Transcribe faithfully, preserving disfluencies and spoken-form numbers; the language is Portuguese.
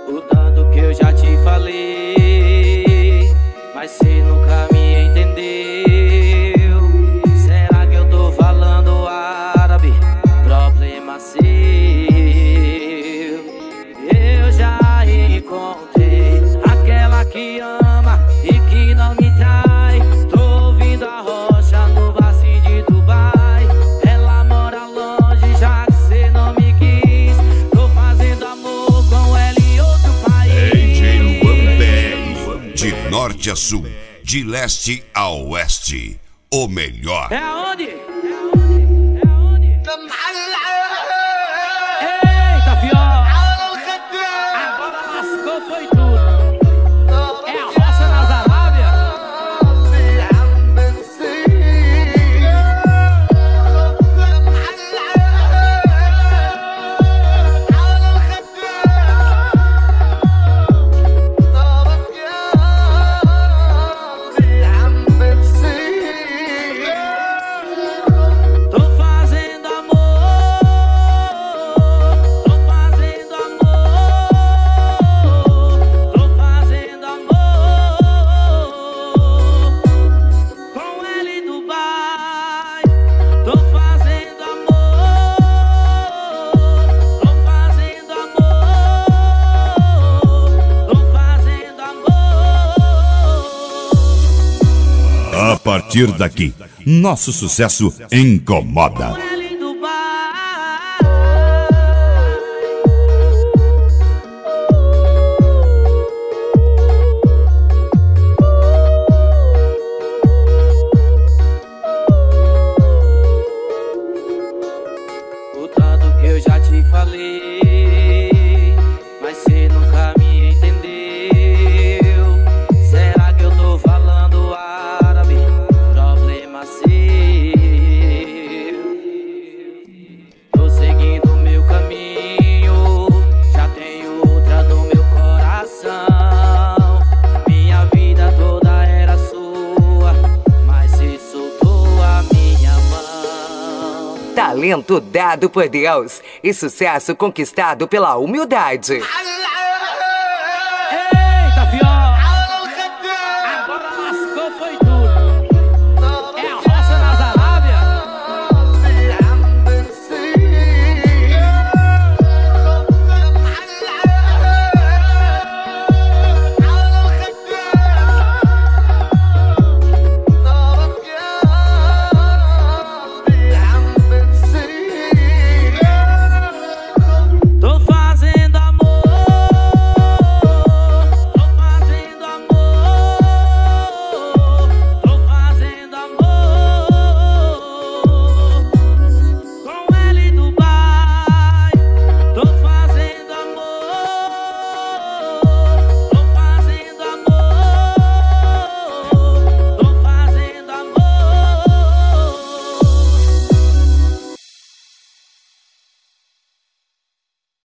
O tanto que eu já te falei, mas cê nunca me entendeu. Será que eu tô falando árabe? Problema seu. Eu já encontrei aquela que ama e que não me trai. Tô ouvindo a rocha no bacio de Dubai. Ela mora longe já que cê não me quis. Tô fazendo amor com ela em outro país. D J Luan B R, de norte a sul, de leste a oeste, o melhor. É aonde? É aonde? É aonde? Eita, fió! Agora lascou, foi tudo. É a roça nas Arábias. Tô fazendo amor, tô fazendo amor, tô fazendo amor com ela em Dubai. Tô fazendo amor, tô fazendo amor, tô fazendo amor. A partir daqui, nosso sucesso incomoda. Com ela em Dubai. O tanto que eu já te falei, mas cê nunca me entendeu. Será que eu tô falando árabe? Problema seu. Tô seguindo meu caminho, já tenho outra no meu coração. Minha vida toda era sua, mas cê soltou a minha mão. Talento dado por Deus e sucesso conquistado pela humildade.